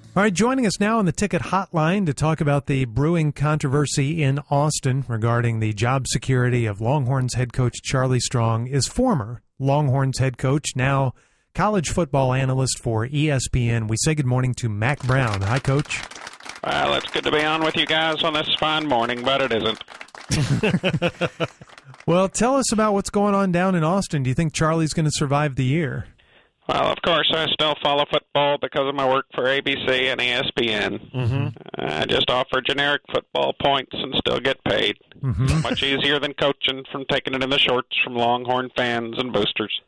All right, joining us now on the Ticket Hotline to talk about the brewing controversy in Austin regarding the job security of Longhorns head coach Charlie Strong is former Longhorns head coach, now college football analyst for ESPN. We say good morning to Mack Brown. Hi, Coach. Well, it's good to be on with you guys on this fine morning, but it isn't. Well, tell us about what's going on down in Austin. Do you think Charlie's going to survive the year? Well, of course, I still follow football because of my work for ABC and ESPN. Mm-hmm. I just offer generic football points and still get paid. Mm-hmm. Much easier than coaching from taking it in the shorts from Longhorn fans and boosters.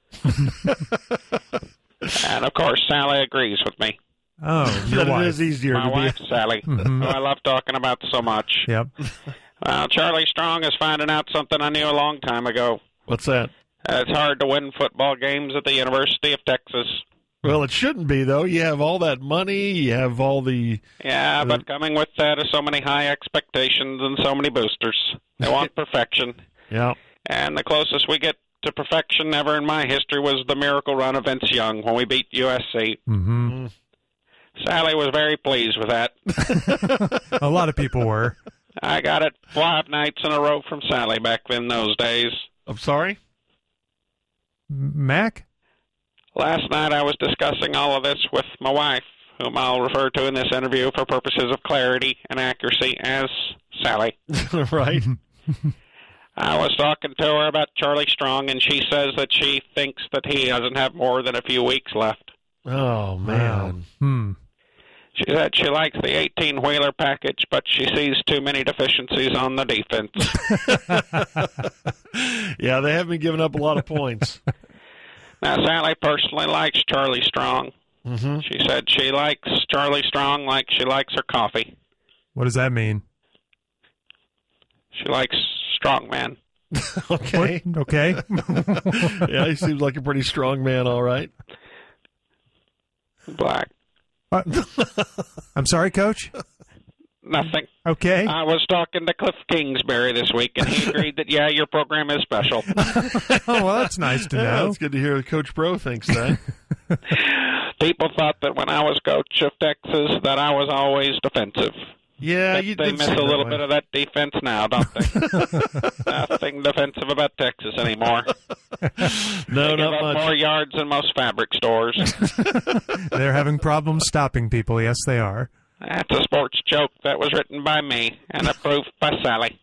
And, of course, Sally agrees with me. Oh, your wife. It is easier My to wife, be. Sally, who I love talking about so much. Yep. Well, Charlie Strong is finding out something I knew a long time ago. What's that? It's hard to win football games at the University of Texas. Well, it shouldn't be, though. You have all that money. You have all the... Yeah, but coming with that are so many high expectations and so many boosters. They want perfection. Yeah. And the closest we get to perfection ever in my history was the miracle run of Vince Young when we beat USC. Mm-hmm. Sally was very pleased with that. A lot of people were. I got it 5 nights in a row from Sally back in those days. I'm sorry? Mac? Last night I was discussing all of this with my wife, whom I'll refer to in this interview for purposes of clarity and accuracy as Sally. Right. I was talking to her about Charlie Strong, and she says that she thinks that he doesn't have more than a few weeks left. Oh, man. Hmm. She said she likes the 18-wheeler package, but she sees too many deficiencies on the defense. Yeah, they have been giving up a lot of points. Now, Sally personally likes Charlie Strong. Mm-hmm. She said she likes Charlie Strong like she likes her coffee. What does that mean? She likes strong man. Okay. What? Okay. Yeah, he seems like a pretty strong man, all right. Black. I'm sorry, Coach? Nothing. Okay. I was talking to Cliff Kingsbury this week, and he agreed that, yeah, your program is special. Oh, well, that's nice to Yeah, know. it's good to hear Coach Bro thinks that. People thought that when I was coach of Texas that I was always defensive. Yeah, They miss a little bit of that defense now, don't they? Nothing defensive about Texas anymore. No, They give not up much. more yards than most fabric stores. They're having problems stopping people. Yes, they are. That's a sports joke that was written by me and approved by Sally.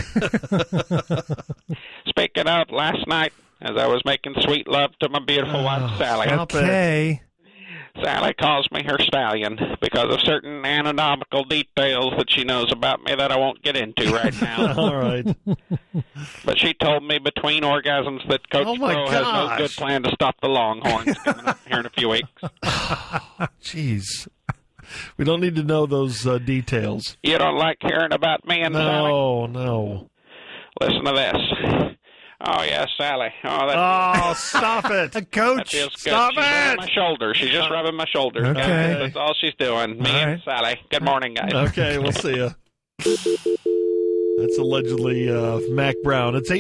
Speaking of, last night, as I was making sweet love to my beautiful wife, Sally, stop it. Okay. Sally calls me her stallion because of certain anatomical details that she knows about me that I won't get into right now. All right. But she told me between orgasms that Coach Oh, my Pro has no gosh. good plan to stop the Longhorns coming up here in a few weeks. Jeez. We don't need to know those details. You don't like hearing about me and Sally? No. Listen to this. Oh, yes, Sally. Oh, that, Oh, stop it. that Coach, feels good. stop She's rubbing it. my shoulder. She's just rubbing my shoulder. Okay. guys. That's all she's doing. Me All and right. Sally. Good morning, guys. Okay, we'll see you. That's allegedly Mack Brown. It's